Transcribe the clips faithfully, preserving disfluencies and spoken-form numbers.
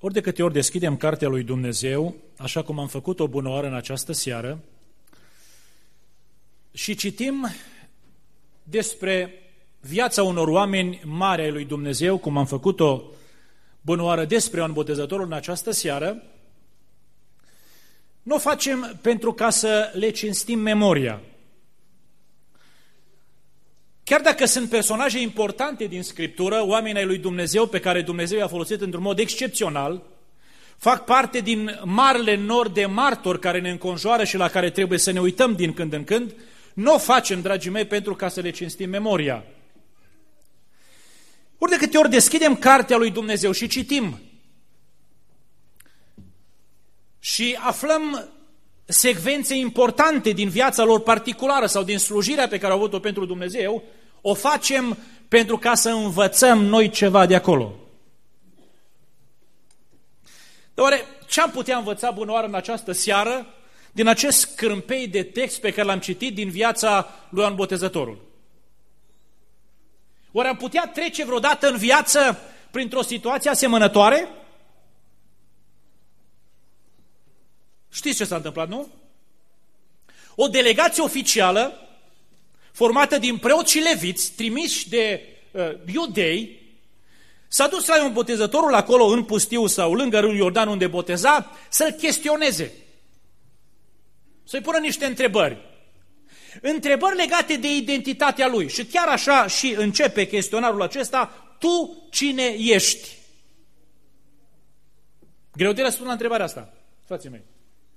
Ori de câte ori deschidem Cartea lui Dumnezeu, așa cum am făcut o bună oară în această seară, și citim despre viața unor oameni mari ai lui Dumnezeu, cum am făcut-o bună oară despre Ioan Botezătorul în această seară, nu o facem pentru ca să le cinstim memoria. Chiar dacă sunt personaje importante din Scriptură, oameni ai lui Dumnezeu pe care Dumnezeu i-a folosit într-un mod excepțional, fac parte din marele nor de martori care ne înconjoară și la care trebuie să ne uităm din când în când, nu o facem, dragii mei, pentru ca să le cinstim memoria. Ori de câte ori deschidem Cartea lui Dumnezeu și citim și aflăm secvențe importante din viața lor particulară sau din slujirea pe care au avut-o pentru Dumnezeu, o facem pentru ca să învățăm noi ceva de acolo. Oare ce am putea învăța bună oară în această seară din acest cârmpei de text pe care l-am citit din viața lui Ioan Botezătorul? Oare am putea trece vreodată în viață printr-o situație asemănătoare? Știți ce s-a întâmplat, nu? O delegație oficială formată din preoți și leviți, trimiși de uh, iudei, s-a dus la Ioan Botezătorul acolo în pustiu sau lângă râul Iordan unde boteza, să-l chestioneze, să-i pună niște întrebări. Întrebări legate de identitatea lui. Și chiar așa și începe chestionarul acesta: tu cine ești? Greu de răspuns la întrebarea asta, frații mei.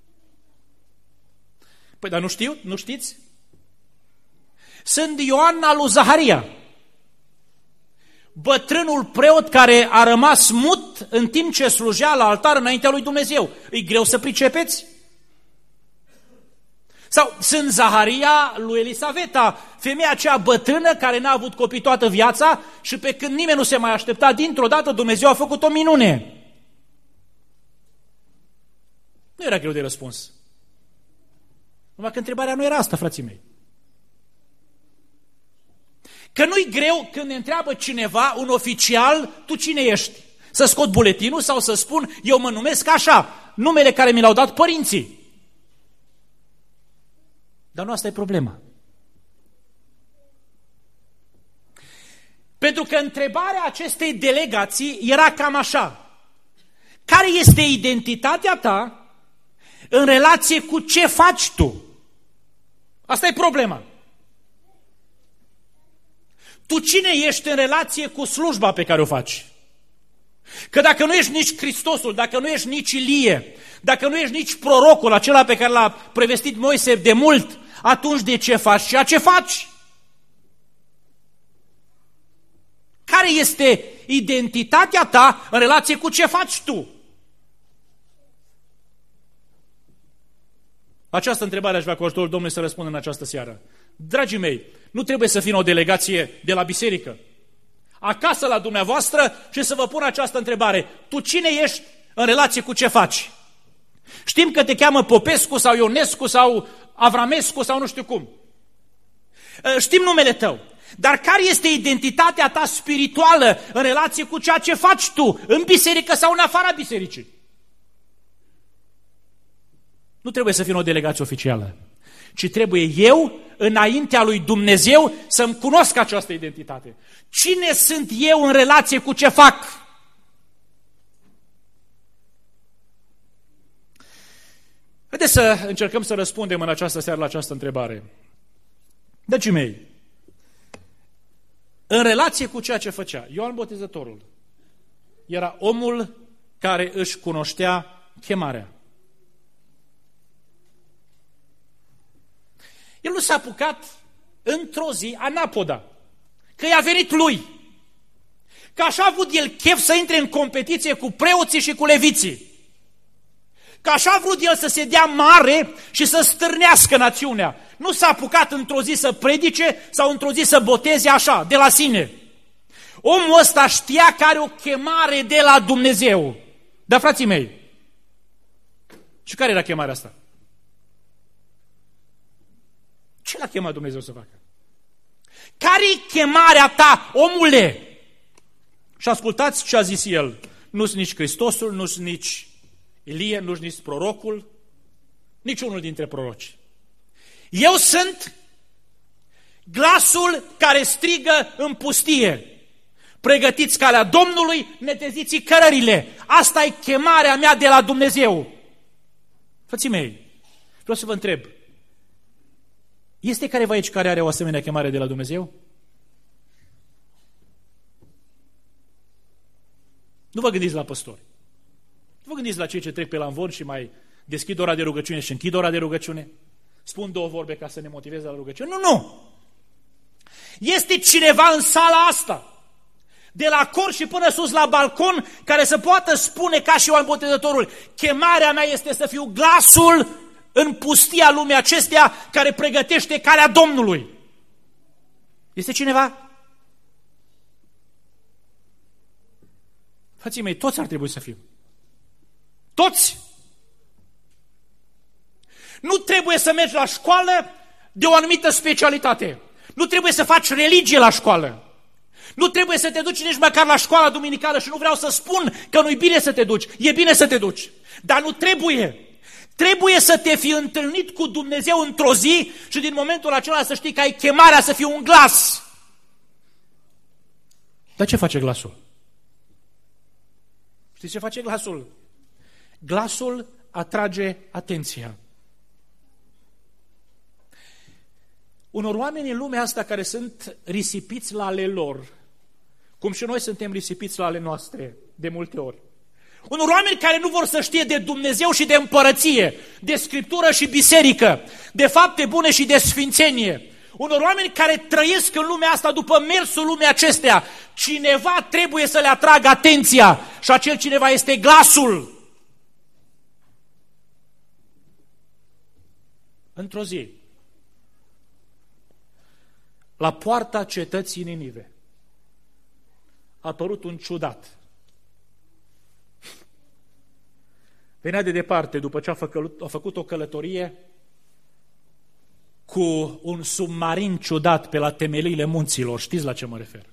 Păi, dar nu știu, nu știți? Sunt Ioan al lui Zaharia, bătrânul preot care a rămas mut în timp ce slujea la altar înaintea lui Dumnezeu. E greu să pricepeți? Sau sunt Zaharia lui Elisaveta, femeia aceea bătrână care n-a avut copii toată viața și pe când nimeni nu se mai aștepta, dintr-o dată Dumnezeu a făcut o minune. Nu era greu de răspuns. Numai că întrebarea nu era asta, frații mei. Că nu-i greu când ne întreabă cineva, un oficial, tu cine ești? Să scot buletinul sau să spun, eu mă numesc așa, numele care mi l-au dat părinții. Dar nu asta e problema. Pentru că întrebarea acestei delegații era cam așa: care este identitatea ta în relație cu ce faci tu? Asta e problema. Tu cine ești în relație cu slujba pe care o faci? Că dacă nu ești nici Hristosul, dacă nu ești nici Ilie, dacă nu ești nici prorocul acela pe care l-a prevestit Moise de mult, atunci de ce faci ceea ce faci? Care este identitatea ta în relație cu ce faci tu? Această întrebare aș vrea cu ajutorul Domnului să răspund în această seară. Dragii mei, nu trebuie să fim o delegație de la biserică, acasă la dumneavoastră, și să vă pun această întrebare: tu cine ești în relație cu ce faci? Știm că te cheamă Popescu sau Ionescu sau Avramescu sau nu știu cum. Știm numele tău. Dar care este identitatea ta spirituală în relație cu ceea ce faci tu, în biserică sau în afara bisericii? Nu trebuie să fim o delegație oficială, ci trebuie eu, înaintea lui Dumnezeu, să-mi cunosc această identitate. Cine sunt eu în relație cu ce fac? Haideți să încercăm să răspundem în această seară la această întrebare. Dragii mei, în relație cu ceea ce făcea, Ioan Botezătorul era omul care își cunoștea chemarea. El nu s-a apucat într-o zi anapoda, că i-a venit lui, că așa a avut el chef să intre în competiție cu preoții și cu leviții, că așa a vrut el să se dea mare și să stârnească națiunea. Nu s-a apucat într-o zi să predice sau într-o zi să boteze așa, de la sine. Omul ăsta știa că are o chemare de la Dumnezeu. Dar, frații mei, și care era chemarea asta? Ce l-a chemat Dumnezeu să facă? Care-i chemarea ta, omule? Și ascultați ce a zis el. nu sunt nici Hristosul, nu sunt nici Ilie, nu sunt nici prorocul, nici unul dintre proroci. Eu sunt glasul care strigă în pustie. Pregătiți calea Domnului, neteziți cărările. Asta e chemarea mea de la Dumnezeu. Frații mei, vreau să vă întreb, este careva aici care are o asemenea chemare de la Dumnezeu? Nu vă gândiți la păstori. Nu vă gândiți la cei ce trec pe la învon și mai deschid ora de rugăciune și închid ora de rugăciune. Spun două vorbe ca să ne motiveze la rugăciune. Nu, nu! Este cineva în sala asta, de la cor și până sus la balcon, care să poată spune ca și Ioan Botezătorul, chemarea mea este să fiu glasul în pustia lumii acesteia care pregătește calea Domnului. Este cineva? Frații mei, toți ar trebui să fim. Toți! Nu trebuie să mergi la școală de o anumită specialitate. Nu trebuie să faci religie la școală. Nu trebuie să te duci nici măcar la școala duminicală și nu vreau să spun că nu-i bine să te duci. E bine să te duci. Dar nu trebuie. Trebuie să te fi întâlnit cu Dumnezeu într-o zi și din momentul acela să știi că ai chemarea să fii un glas. Dar ce face glasul? Știți ce face glasul? Glasul atrage atenția. Unor oameni în lumea asta care sunt risipiți la ale lor, cum și noi suntem risipiți la ale noastre de multe ori. Unor oameni care nu vor să știe de Dumnezeu și de împărăție, de Scriptură și biserică, de fapte bune și de sfințenie. Unor oameni care trăiesc în lumea asta după mersul lumii acestea. Cineva trebuie să le atragă atenția și acel cineva este glasul. Într-o zi, la poarta cetății Ninive a apărut un ciudat. Venea de departe, după ce a făcut, a făcut o călătorie cu un submarin ciudat pe la temeliile munților. Știți la ce mă refer?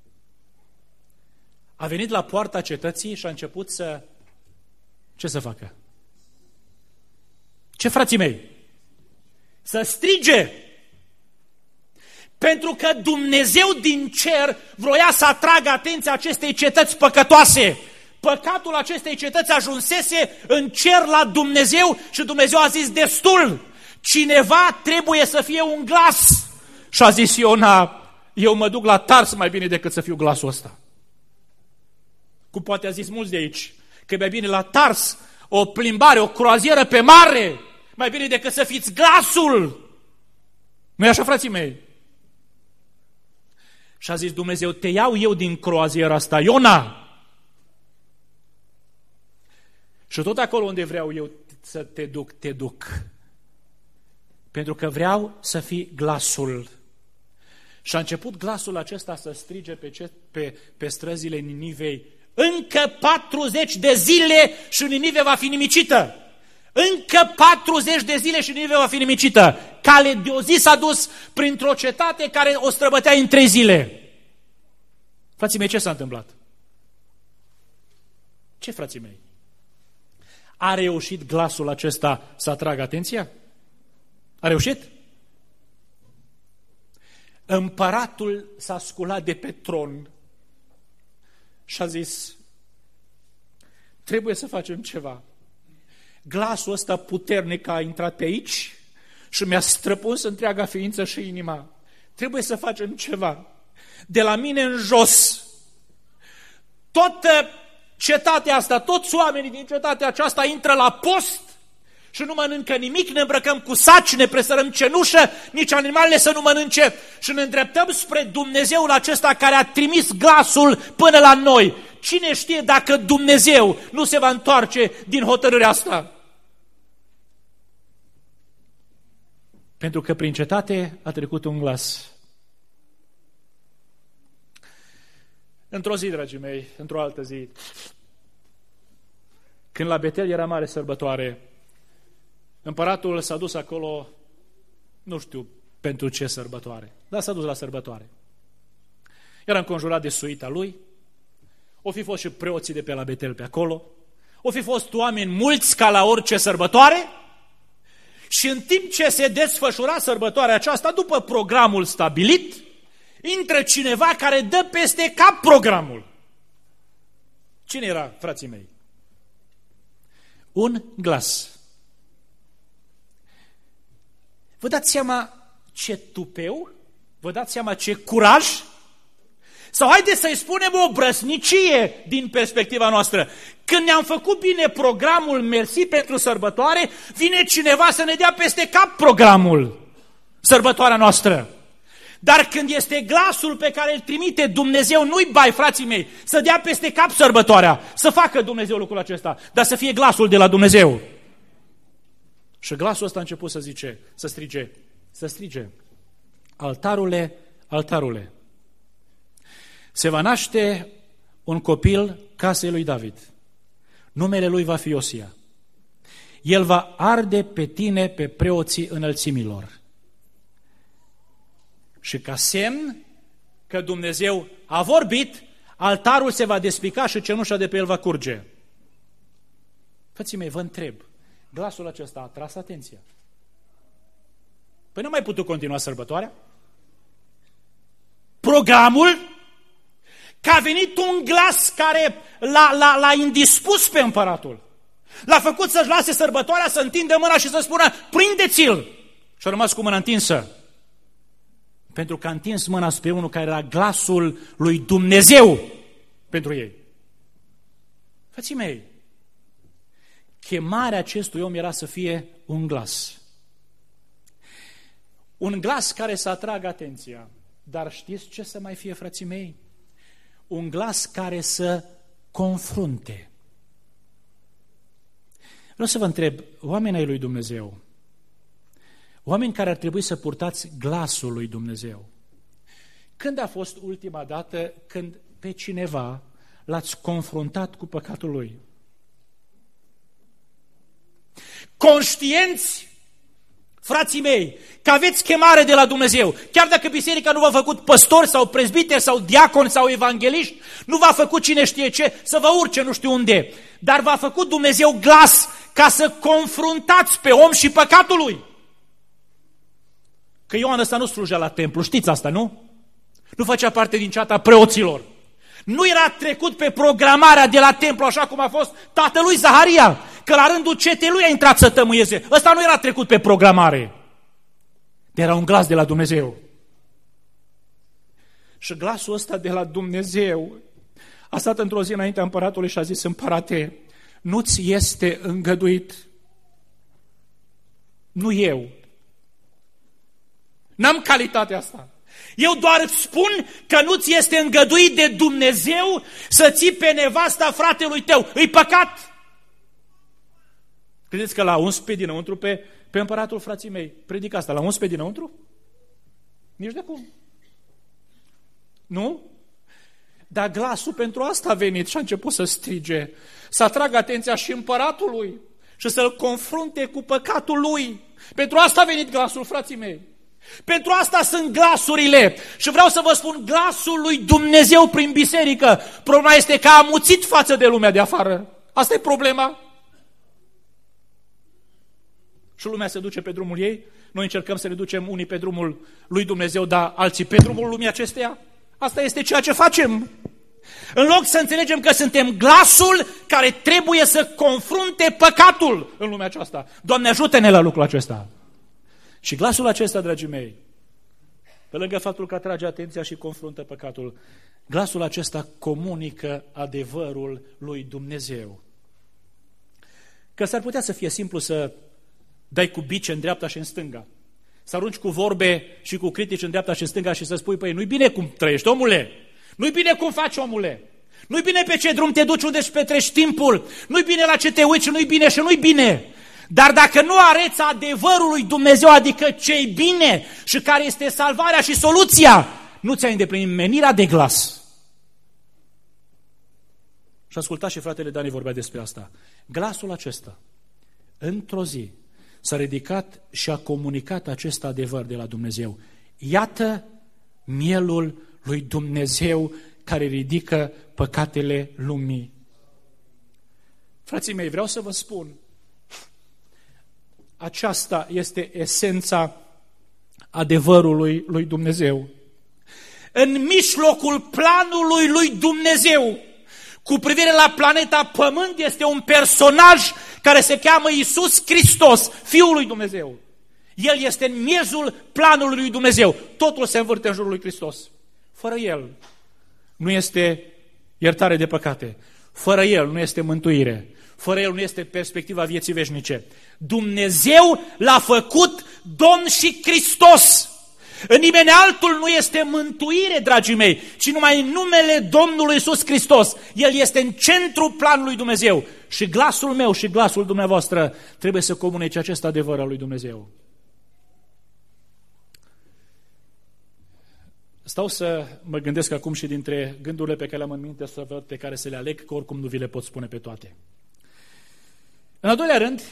A venit la poarta cetății și a început să... Ce să facă? Ce, frații mei? Să strige! Pentru că Dumnezeu din cer vroia să atragă atenția acestei cetăți păcătoase. Păcatul acestei cetăți ajunsese în cer la Dumnezeu și Dumnezeu a zis destul. Cineva trebuie să fie un glas. Și a zis Iona, eu mă duc la Tars mai bine decât să fiu glasul ăsta. Cum poate a zis mulți de aici, că e mai bine la Tars, o plimbare, o croazieră pe mare, mai bine decât să fiți glasul. Nu-i așa, frații mei? Și a zis Dumnezeu, te iau eu din croaziera asta, Iona. Și tot acolo unde vreau eu să te duc, te duc. Pentru că vreau să fii glasul. Și a început glasul acesta să strige pe, ce, pe, pe străzile Ninivei. Încă patruzeci de zile și Ninive va fi nimicită. Încă patruzeci de zile și Ninive va fi nimicită. Cale de o zi s-a dus printr-o cetate care o străbătea în trei zile. Frații mei, ce s-a întâmplat? Ce, frații mei? A reușit glasul acesta să atragă atenția? A reușit? Împăratul s-a sculat de pe tron și a zis, trebuie să facem ceva. Glasul ăsta puternic a intrat pe aici și mi-a străpuns întreaga ființă și inima. Trebuie să facem ceva. De la mine în jos, toată cetatea asta, toți oamenii din cetatea aceasta intră la post și nu mănâncă nimic, ne îmbrăcăm cu saci, ne presărăm cenușă, nici animalele să nu mănânce și ne îndreptăm spre Dumnezeul acesta care a trimis glasul până la noi. Cine știe dacă Dumnezeu nu se va întoarce din hotărârea asta? Pentru că prin cetate a trecut un glas. Într-o zi, dragii mei, într-o altă zi, când la Betel era mare sărbătoare, împăratul s-a dus acolo, nu știu pentru ce sărbătoare, dar s-a dus la sărbătoare. Era înconjurat de suita lui, O fi fost și preoții de pe la Betel pe acolo, o fi fost oameni mulți ca la orice sărbătoare și în timp ce se desfășura sărbătoarea aceasta, după programul stabilit, intră cineva care dă peste cap programul. Cine era, frații mei? Un glas. Vă dați seama ce tupeu? Vă dați seama ce curaj? Sau haideți să-i spunem o brăsnicie din perspectiva noastră. Când ne-am făcut bine programul, mersi pentru sărbătoare, vine cineva să ne dea peste cap programul, sărbătoarea noastră. Dar când este glasul pe care îl trimite Dumnezeu, nu-i bai, frații mei, să dea peste cap sărbătoarea, să facă Dumnezeu lucrul acesta, dar să fie glasul de la Dumnezeu. Și glasul ăsta a început să zice, să strige, să strige, altarule, altarule, se va naște un copil casei lui David. Numele lui va fi Iosia. El va arde pe tine pe preoții înălțimilor. Și ca semn că Dumnezeu a vorbit, altarul se va despica și cenușa de pe el va curge. Frații mei, vă întreb, glasul acesta a atras atenția. Păi nu mai putut continua sărbătoarea? Programul, că a venit un glas care l-a, l-a, l-a indispus pe împăratul. L-a făcut să-și lase sărbătoarea, să întindă mâna și să spună, prindeți-l! Și a rămas cu mâna întinsă. Pentru că a întins mâna spre unul care era glasul lui Dumnezeu pentru ei. Frații mei, chemarea acestui om era să fie un glas. Un glas care să atragă atenția. Dar știți ce să mai fie, frații mei? Un glas care să confrunte. Vreau să vă întreb, oamenii ai lui Dumnezeu, oameni care ar trebui să purtați glasul lui Dumnezeu, când a fost ultima dată când pe cineva l-ați confruntat cu păcatul lui? Conștienți, frații mei, că aveți chemare de la Dumnezeu, chiar dacă biserica nu v-a făcut păstori sau prezbiteri sau diaconi sau evangeliști, nu v-a făcut cine știe ce, să vă urce nu știu unde, dar v-a făcut Dumnezeu glas ca să confruntați pe om și păcatul lui. Că Ioan ăsta nu slujea la templu, știți asta, nu? Nu făcea parte din ceata preoților. Nu era trecut pe programarea de la templu așa cum a fost tatălui Zaharia, că la rândul cetei lui a intrat să tămâieze. Ăsta nu era trecut pe programare. Era un glas de la Dumnezeu. Și glasul ăsta de la Dumnezeu a stat într-o zi înaintea împăratului și a zis, împărate, nu-ți este îngăduit. Nu eu. N-am calitatea asta. Eu doar îți spun că nu-ți este îngăduit de Dumnezeu să ții pe nevasta fratelui tău. E păcat. Credeți că l-a uns pe dinăuntru pe, pe împăratul, frații mei? Predic asta, l-a uns pe dinăuntru? Nici de cum. Nu? Dar glasul pentru asta a venit și a început să strige, să atragă atenția și împăratului și să-l confrunte cu păcatul lui. Pentru asta a venit glasul, frații mei. Pentru asta sunt glasurile. Și vreau să vă spun, glasul lui Dumnezeu prin biserică. Problema este că a amuțit față de lumea de afară. Asta e problema. Și lumea se duce pe drumul ei. Noi încercăm să ne ducem unii pe drumul lui Dumnezeu, dar alții pe drumul lumii acesteia. Asta este ceea ce facem. În loc să înțelegem că suntem glasul care trebuie să confrunte păcatul în lumea aceasta. Doamne, ajută-ne la lucrul acesta. Și glasul acesta, dragii mei, pe lângă faptul că atrage atenția și confruntă păcatul, glasul acesta comunică adevărul lui Dumnezeu. Că s-ar putea să fie simplu să dai cu bice în dreapta și în stânga, să arunci cu vorbe și cu critici în dreapta și în stânga și să spui, păi nu-i bine cum trăiești, omule, nu-i bine cum faci, omule, nu-i bine pe ce drum te duci, unde își petreci timpul, nu-i bine la ce te uiți, nu-i bine și nu-i bine. Dar dacă nu areți adevărul lui Dumnezeu, adică ce-i bine și care este salvarea și soluția, nu ți-ai îndeplinit menirea de glas. Și ascultați, și fratele Dani vorbea despre asta. Glasul acesta, într-o zi, s-a ridicat și a comunicat acest adevăr de la Dumnezeu. Iată mielul lui Dumnezeu care ridică păcatele lumii. Frații mei, vreau să vă spun, aceasta este esența adevărului lui Dumnezeu. În mijlocul planului lui Dumnezeu, cu privire la planeta Pământ, este un personaj care se cheamă Iisus Hristos, Fiul lui Dumnezeu. El este în miezul planului lui Dumnezeu. Totul se învârte în jurul lui Hristos. Fără El nu este iertare de păcate. Fără El nu este mântuire. Fără El nu este perspectiva vieții veșnice. Dumnezeu l-a făcut Domn și Hristos. În nimeni altul nu este mântuire, dragii mei, ci numai în numele Domnului Iisus Hristos. El este în centrul planului Dumnezeu. Și glasul meu și glasul dumneavoastră trebuie să comunice acest adevăr al lui Dumnezeu. Stau să mă gândesc acum și dintre gândurile pe care le-am în minte să văd pe care să le aleg, că oricum nu vi le pot spune pe toate. În al doilea rând,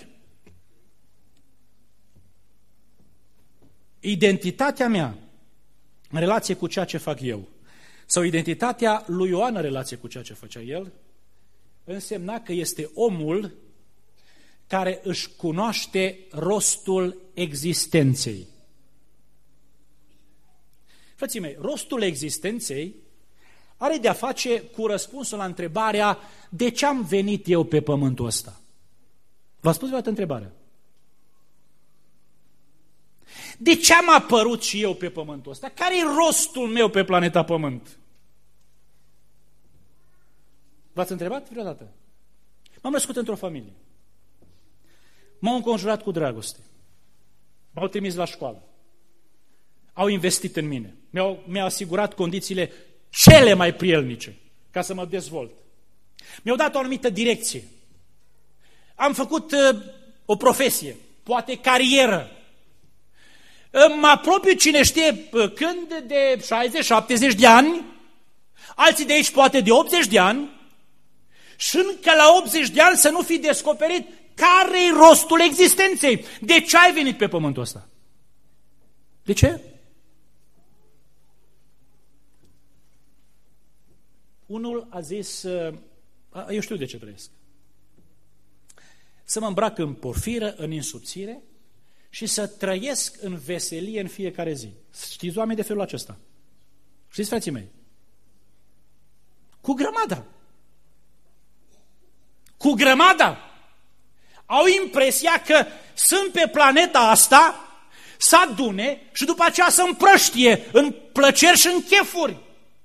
identitatea mea în relație cu ceea ce fac eu, sau identitatea lui Ioan în relație cu ceea ce făcea el, însemna că este omul care își cunoaște rostul existenței. Frații mei, rostul existenței are de-a face cu răspunsul la întrebarea de ce am venit eu pe pământul ăsta? V-ați spus vreodată întrebarea? De ce am apărut și eu pe pământul ăsta? Care e rostul meu pe planeta Pământ? V-ați întrebat vreodată? M-am născut într-o familie. M-au înconjurat cu dragoste. M-au trimis la școală. Au investit în mine. Mi-au, mi-au asigurat condițiile cele mai prielnice ca să mă dezvolt. Mi-au dat o anumită direcție. Am făcut uh, o profesie, poate carieră. Mă apropiu, cine știe când, de șaizeci șaptezeci de ani, alții de aici poate de optzeci de ani, și încă la optzeci de ani să nu fi descoperit care-i rostul existenței. De ce ai venit pe pământul ăsta? De ce? Unul a zis, eu știu de ce trăiesc. Să mă îmbrac în porfiră, în insubțire și să trăiesc în veselie în fiecare zi. Știți oameni de felul acesta? Știți, frații mei? Cu grămada. Cu grămada. Au impresia că sunt pe planeta asta să adune și după aceea să împrăștie în plăceri și în chefuri.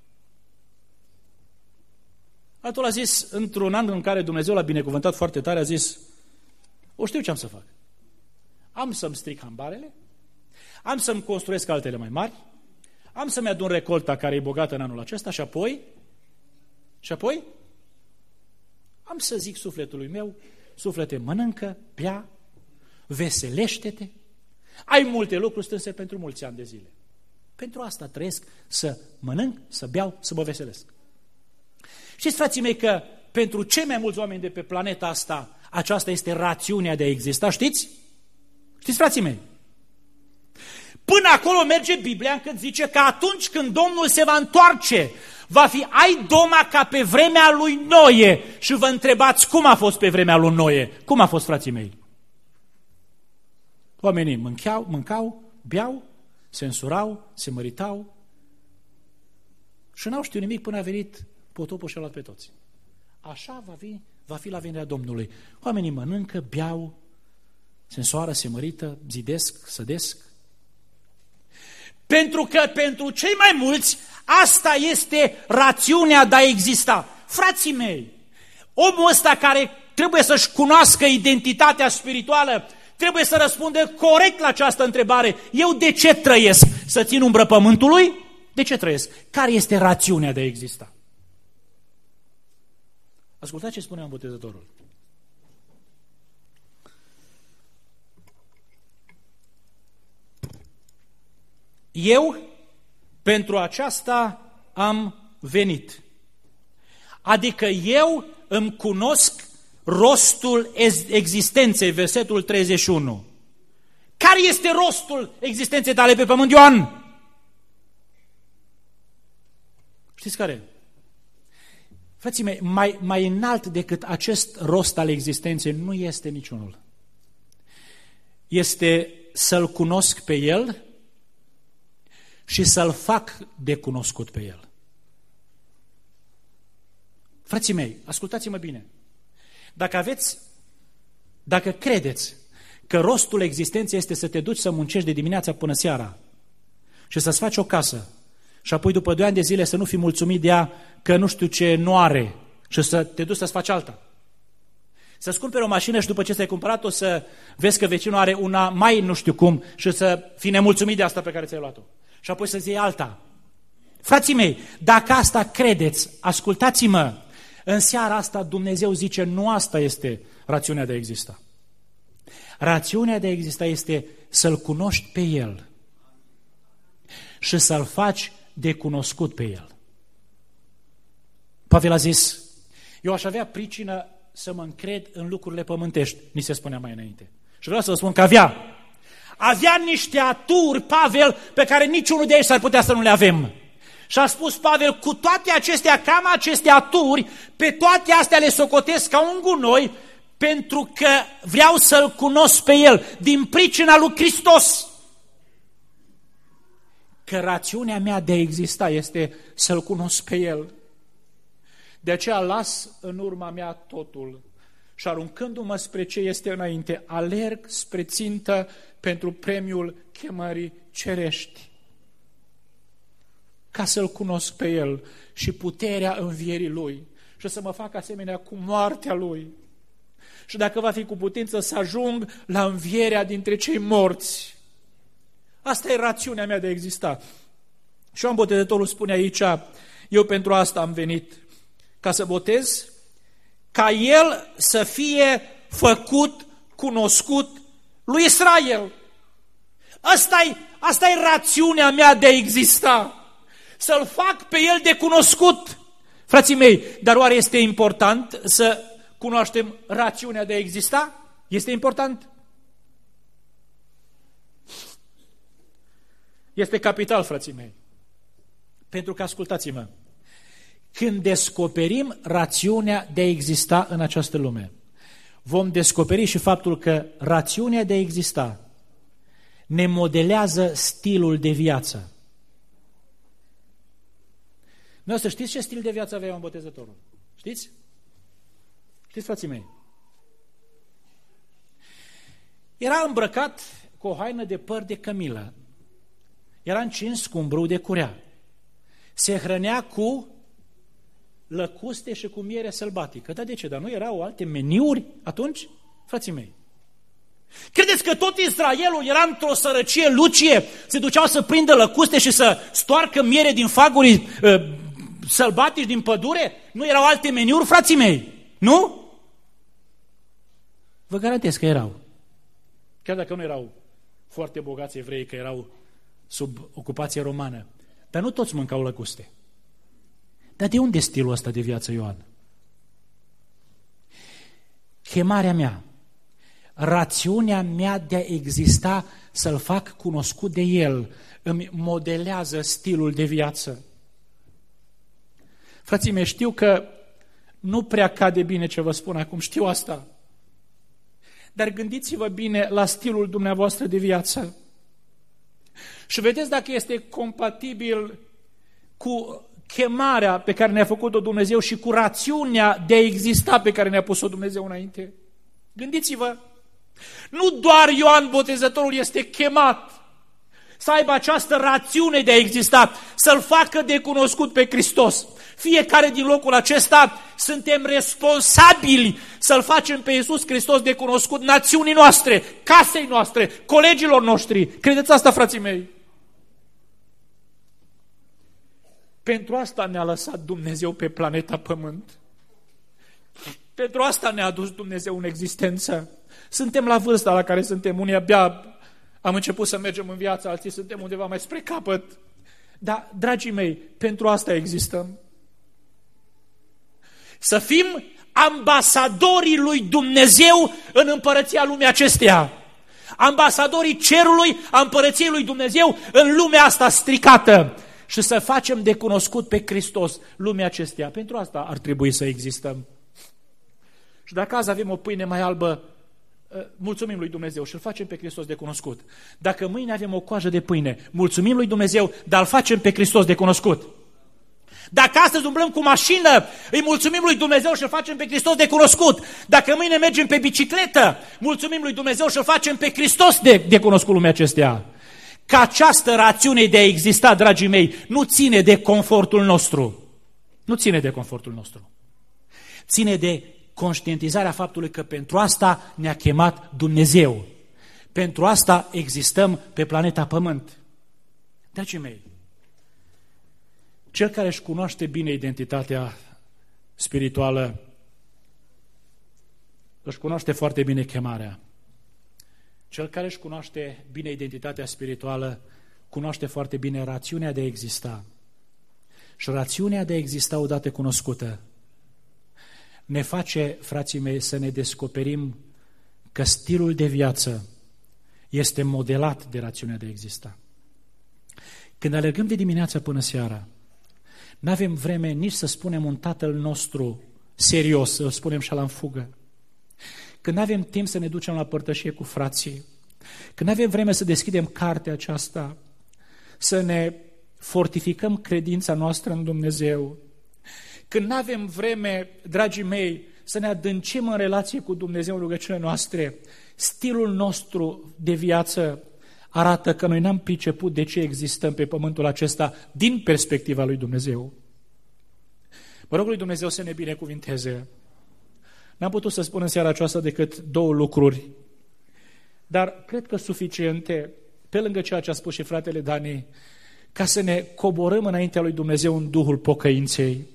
Altul a zis, într-un an în care Dumnezeu l-a binecuvântat foarte tare, a zis, o știu ce am să fac. Am să-mi stric hambarele, am să-mi construiesc altele mai mari, am să-mi adun recolta care e bogată în anul acesta și apoi, și apoi, am să zic sufletului meu, suflete, mănâncă, bea, veselește-te, ai multe lucruri strânse pentru mulți ani de zile. Pentru asta trăiesc, să mănânc, să beau, să mă veselesc. Știți, frații mei, că pentru cei mai mulți oameni de pe planeta asta, aceasta este rațiunea de a exista, știți? Știți, frații mei? Până acolo merge Biblia încât zice că atunci când Domnul se va întoarce, va fi ai doma ca pe vremea lui Noe. Și vă întrebați cum a fost pe vremea lui Noe. Cum a fost, frații mei? Oamenii mâncau, mâncau, beau, se însurau, se măritau și n-au știut nimic până a venit potopul și a luat pe toți. Așa va fi, va fi la venirea Domnului. Oamenii mănâncă, beau, se însoară, se mărită, zidesc, sădesc. Pentru că pentru cei mai mulți asta este rațiunea de a exista. Frații mei, omul ăsta care trebuie să-și cunoască identitatea spirituală, trebuie să răspundă corect la această întrebare. Eu de ce trăiesc? Să țin umbră pământului? De ce trăiesc? Care este rațiunea de a exista? Ascultați ce spunea Botezătorul. Eu pentru aceasta am venit. Adică eu îmi cunosc rostul existenței, versetul treizeci și unu. Care este rostul existenței tale pe pământ, Ioan? Știți care? Frații mei, mai, mai înalt decât acest rost al existenței nu este niciunul. Este să-L cunosc pe El și să-L fac de cunoscut pe El. Frații mei, ascultați-mă bine. Dacă aveți, dacă credeți că rostul existenței este să te duci să muncești de dimineața până seara și să-ți faci o casă și apoi după doi ani de zile să nu fii mulțumit de ea că nu știu ce nu are și să te duci să-ți faci alta. Să-ți cumperi o mașină și după ce ți-ai cumpărat-o să vezi că vecinul are una mai nu știu cum și să fii nemulțumit de asta pe care ți-ai luat-o. Și apoi să-ți iei alta. Frații mei, dacă asta credeți, ascultați-mă, în seara asta Dumnezeu zice, nu asta este rațiunea de a exista. Rațiunea de a exista este să-L cunoști pe El și să-L faci de cunoscut pe El. Pavel a zis, eu aș avea pricină să mă încred în lucrurile pământești, ni se spunea mai înainte. Și vreau să vă spun că avea. Avea niște aturi, Pavel, pe care niciunul de aici s-ar putea să nu le avem. Și a spus Pavel, cu toate acestea, cam aceste aturi, pe toate astea le socotesc ca un gunoi, pentru că vreau să-L cunosc pe El, din pricina lui Hristos. Că rațiunea mea de a exista este să-L cunosc pe El. De aceea las în urma mea totul și aruncându-mă spre ce este înainte, alerg spre țintă pentru premiul chemării cerești. Ca să-L cunosc pe El și puterea învierii Lui și să mă fac asemenea cu moartea Lui. Și dacă va fi cu putință să ajung la învierea dintre cei morți. Asta e rațiunea mea de a exista. Și Ioan Botezătorul spune aici, eu pentru asta am venit, ca să botez, ca El să fie făcut cunoscut lui Israel. Asta-i, asta-i rațiunea mea de a exista. Să-L fac pe El de cunoscut. Frații mei, dar oare este important să cunoaștem rațiunea de a exista? Este important? Este capital, frații mei. Pentru că, ascultați-mă, când descoperim rațiunea de a exista în această lume, vom descoperi și faptul că rațiunea de a exista ne modelează stilul de viață. Noi să știți ce stil de viață avea Ioan Botezătorul? Știți? Știți, frații mei? Era îmbrăcat cu o haină de păr de cămilă. Era încins cu un brâu de curea. Se hrănea cu lăcuste și cu miere sălbatică. Dar de ce? Dar nu erau alte meniuri atunci? Frații mei. Credeți că tot Israelul era într-o sărăcie lucie? Se duceau să prindă lăcuste și să stoarcă miere din faguri uh, sălbatici din pădure? Nu erau alte meniuri, frații mei? Nu? Vă garantez că erau. Chiar dacă nu erau foarte bogați evrei, că erau sub ocupație romană. Dar nu toți mâncau lăcuste. Dar de unde stilul ăsta de viață, Ioan? Chemarea mea, rațiunea mea de a exista, să-L fac cunoscut de El, îmi modelează stilul de viață. Frații mei, știu că nu prea cade bine ce vă spun acum, știu asta. Dar gândiți-vă bine la stilul dumneavoastră de viață. Și vedeți dacă este compatibil cu chemarea pe care ne-a făcut-o Dumnezeu și cu rațiunea de a exista pe care ne-a pus-o Dumnezeu înainte. Gândiți-vă, nu doar Ioan Botezătorul este chemat să aibă această rațiune de a exista, să-L facă de cunoscut pe Hristos. Fiecare din locul acesta suntem responsabili să-L facem pe Iisus Hristos de cunoscut națiunii noastre, casei noastre, colegilor noștri. Credeți asta, frații mei? Pentru asta ne-a lăsat Dumnezeu pe planeta Pământ. Pentru asta ne-a adus Dumnezeu în existență. Suntem la vârsta la care suntem, unii abia am început să mergem în viață, alții suntem undeva mai spre capăt. Dar, dragii mei, pentru asta existăm. Să fim ambasadorii lui Dumnezeu în împărăția lumii acesteia. Ambasadorii cerului, a împărăției lui Dumnezeu în lumea asta stricată. și să facem de cunoscut pe Hristos lumea acesteia. Pentru asta ar trebui să existăm. Și dacă azi avem o pâine mai albă, mulțumim lui Dumnezeu și îl facem pe Hristos de cunoscut. Dacă mâine avem o coajă de pâine, mulțumim lui Dumnezeu, dar îl facem pe Hristos de cunoscut. Dacă astăzi umblăm cu mașină, îi mulțumim lui Dumnezeu și îl facem pe Hristos de cunoscut. Dacă mâine mergem pe bicicletă, mulțumim lui Dumnezeu și îl facem pe Hristos de, de cunoscut lumea acesteia. Că această rațiune de a exista, dragii mei, nu ține de confortul nostru. Nu ține de confortul nostru. Ține de conștientizarea faptului că pentru asta ne-a chemat Dumnezeu. Pentru asta existăm pe planeta Pământ. Dragii mei, cel care își cunoaște bine identitatea spirituală, își cunoaște foarte bine chemarea. Cel care își cunoaște bine identitatea spirituală, cunoaște foarte bine rațiunea de a exista. Și rațiunea de a exista odată cunoscută ne face, frații mei, să ne descoperim că stilul de viață este modelat de rațiunea de a exista. Când alergăm de dimineață până seara, n-avem vreme nici să spunem un Tatăl nostru serios, să-l spunem și-ala în fugă. Când n-avem timp să ne ducem la părtășie cu frații, când n-avem vreme să deschidem cartea aceasta, să ne fortificăm credința noastră în Dumnezeu, când n-avem vreme, dragii mei, să ne adâncim în relație cu Dumnezeu în rugăciunile noastre, stilul nostru de viață arată că noi n-am priceput de ce existăm pe pământul acesta din perspectiva lui Dumnezeu. Mă rog lui Dumnezeu să ne binecuvinteze. N-am putut să spun în seara aceasta decât două lucruri, dar cred că suficiente, pe lângă ceea ce a spus și fratele Dani, ca să ne coborâm înaintea lui Dumnezeu în Duhul pocăinței.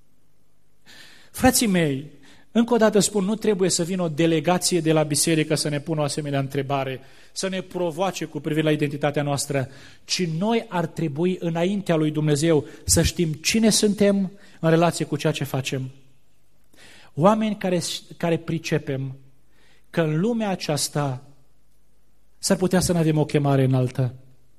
Frații mei, încă o dată spun, nu trebuie să vină o delegație de la biserică să ne pună o asemenea întrebare, să ne provoace cu privire la identitatea noastră, ci noi ar trebui înaintea lui Dumnezeu să știm cine suntem în relație cu ceea ce facem. Oameni care, care pricepem că în lumea aceasta s-ar putea să nu avem o chemare înaltă,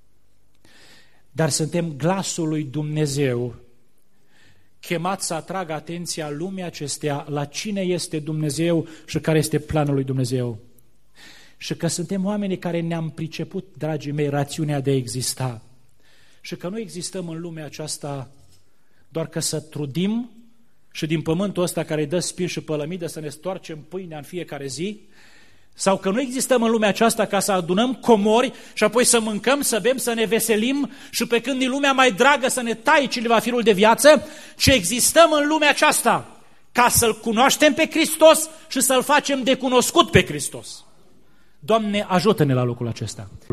dar suntem glasul lui Dumnezeu, chemat să atragă atenția lumii acesteia la cine este Dumnezeu și care este planul lui Dumnezeu. Și că suntem oamenii care ne-am priceput, dragii mei, rațiunea de a exista. Și că nu existăm în lumea aceasta doar că să trudim și din pământul ăsta care îi dă spin și pălămidă să ne stoarcem pâinea în fiecare zi, sau că nu existăm în lumea aceasta ca să adunăm comori și apoi să mâncăm, să bem, să ne veselim și pe când e lumea mai dragă să ne taie cineva firul de viață, ci existăm în lumea aceasta ca să-L cunoaștem pe Hristos și să-L facem de cunoscut pe Hristos. Doamne, ajută-ne la lucrul acesta.